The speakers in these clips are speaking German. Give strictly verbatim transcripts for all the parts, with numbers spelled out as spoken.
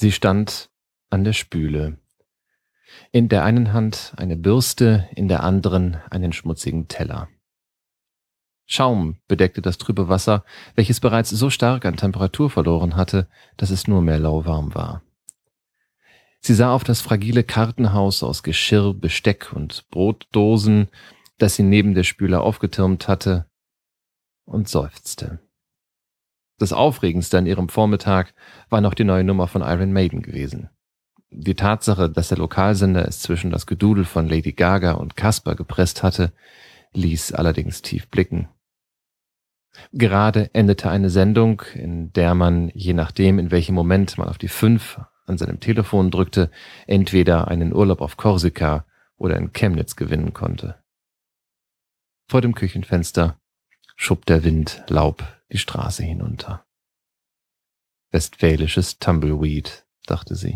Sie stand an der Spüle. In der einen Hand eine Bürste, in der anderen einen schmutzigen Teller. Schaum bedeckte das trübe Wasser, welches bereits so stark an Temperatur verloren hatte, dass es nur mehr lauwarm war. Sie sah auf das fragile Kartenhaus aus Geschirr, Besteck und Brotdosen, das sie neben der Spüle aufgetürmt hatte, und seufzte. Das Aufregendste an ihrem Vormittag war noch die neue Nummer von Iron Maiden gewesen. Die Tatsache, dass der Lokalsender es zwischen das Gedudel von Lady Gaga und Casper gepresst hatte, ließ allerdings tief blicken. Gerade endete eine Sendung, in der man, je nachdem, in welchem Moment man auf die fünf an seinem Telefon drückte, entweder einen Urlaub auf Korsika oder in Chemnitz gewinnen konnte. Vor dem Küchenfenster schob der Wind Laub die Straße hinunter. Westfälisches Tumbleweed, dachte sie.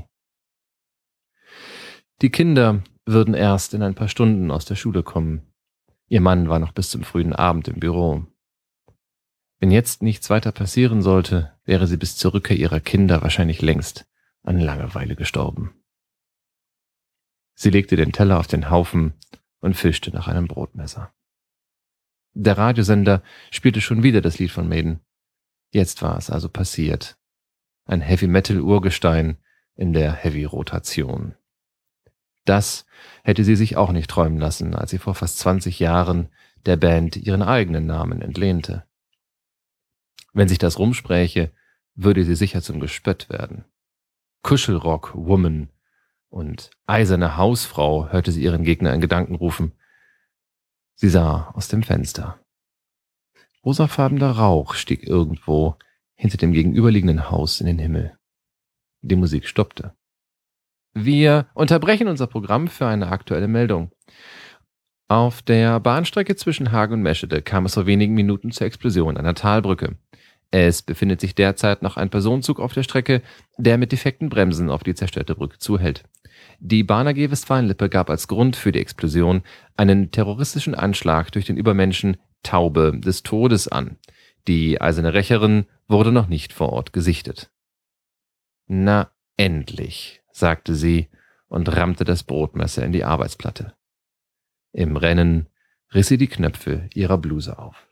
Die Kinder würden erst in ein paar Stunden aus der Schule kommen. Ihr Mann war noch bis zum frühen Abend im Büro. Wenn jetzt nichts weiter passieren sollte, wäre sie bis zur Rückkehr ihrer Kinder wahrscheinlich längst an Langeweile gestorben. Sie legte den Teller auf den Haufen und fischte nach einem Brotmesser. Der Radiosender spielte schon wieder das Lied von Maiden. Jetzt war es also passiert. Ein Heavy-Metal-Urgestein in der Heavy-Rotation. Das hätte sie sich auch nicht träumen lassen, als sie vor fast zwanzig Jahren der Band ihren eigenen Namen entlehnte. Wenn sich das rumspräche, würde sie sicher zum Gespött werden. Kuschelrock-Woman und eiserne Hausfrau hörte sie ihren Gegner in Gedanken rufen. Sie sah aus dem Fenster. Rosafarbener Rauch stieg irgendwo hinter dem gegenüberliegenden Haus in den Himmel. Die Musik stoppte. Wir unterbrechen unser Programm für eine aktuelle Meldung. Auf der Bahnstrecke zwischen Hagen und Meschede kam es vor wenigen Minuten zur Explosion einer Talbrücke. Es befindet sich derzeit noch ein Personenzug auf der Strecke, der mit defekten Bremsen auf die zerstörte Brücke zuhält. Die Bahn A G Westfalen-Lippe gab als Grund für die Explosion einen terroristischen Anschlag durch den Übermenschen Taube des Todes an. Die eiserne Rächerin wurde noch nicht vor Ort gesichtet. Na, endlich, sagte sie und rammte das Brotmesser in die Arbeitsplatte. Im Rennen riss sie die Knöpfe ihrer Bluse auf.